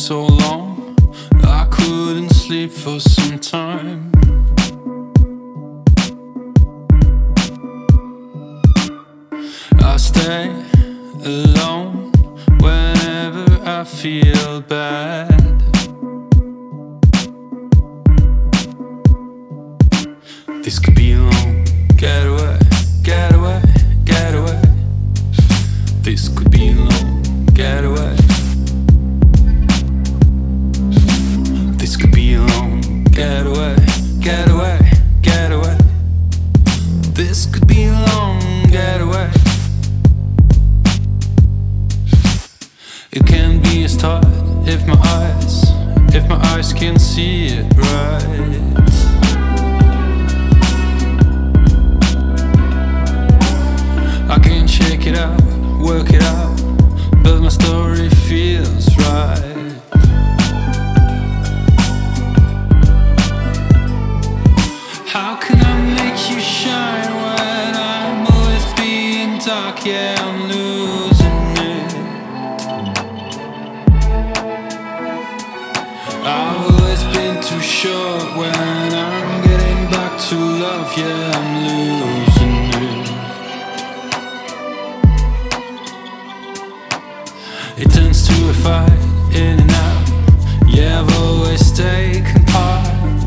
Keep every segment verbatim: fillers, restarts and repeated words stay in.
so long, I couldn't sleep for some time. I stay alone whenever I feel bad. This could be a long getaway, getaway, getaway. This could be a long getaway. This could be a long getaway, getaway, getaway. This could be a long getaway. It can be a start if my eyes, if my eyes can see it right. I can shake it out, work it out, but my story feels right. How can I make you shine when I'm always being dark? Yeah, I'm losing it. I've always been too short when I'm getting back to love. Yeah, I'm losing it. It turns to a fight, in and out. Yeah, I've always taken part.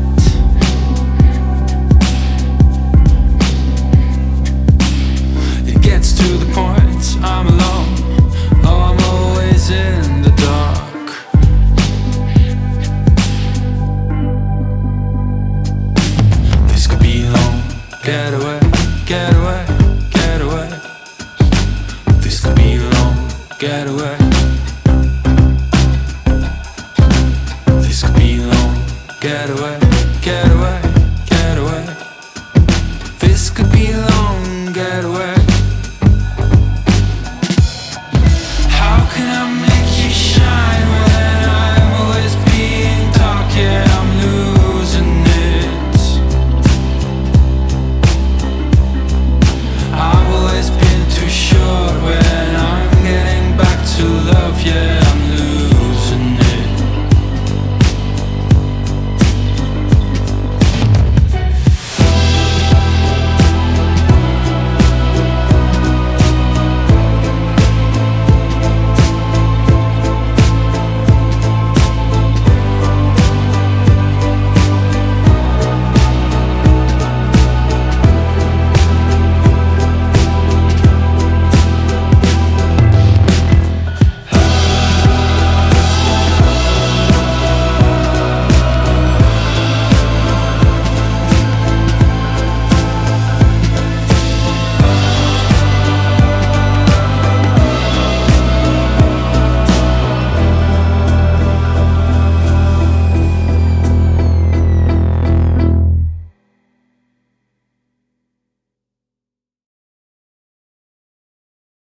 It gets to the point I'm alone. Oh, I'm always in the dark. This could be a long getaway, getaway, getaway. This could be a long getaway. This could be a long getaway, getaway, getaway. This could be a long getaway.